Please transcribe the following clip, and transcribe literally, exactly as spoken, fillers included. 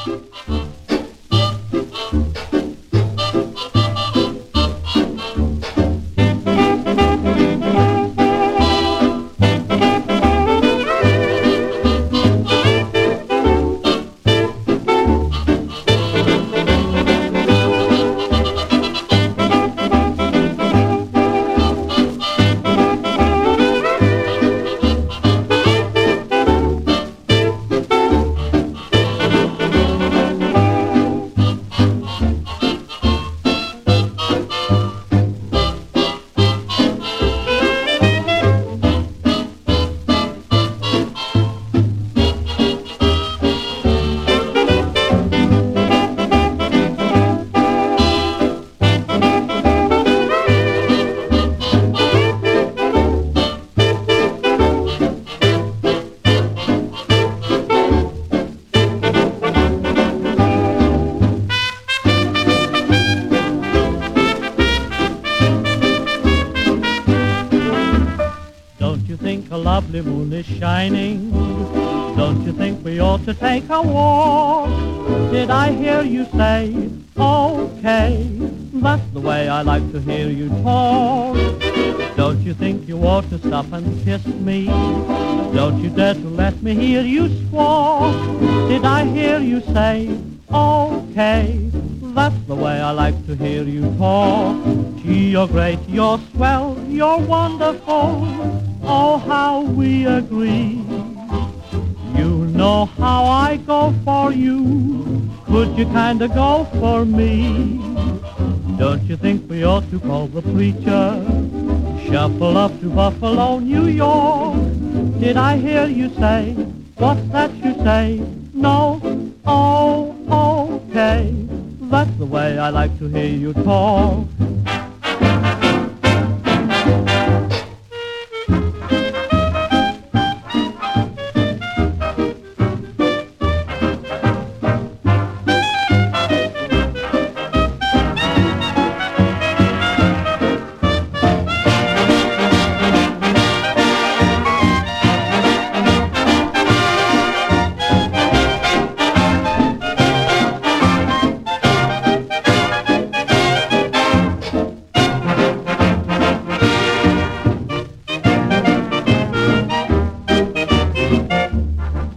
Don't you think a lovely moon is shining? Don't you think we ought to take a walk? Did I hear you say, okay? That's the way I like to hear you talk. Don't you think you ought to stop and kiss me? Don't you dare to let me hear you squawk. Did I hear you say, okay? That's the way I like to hear you talk. Gee, you're great, you're swell, you're wonderful. Oh, how we agree. You know how I go for you. Could you kinda go for me? Don't you think we ought to call the preacher? Shuffle up to Buffalo, New York. Did I hear you say, what's that you say? No? Oh, okay. That's the way I like to hear you talk.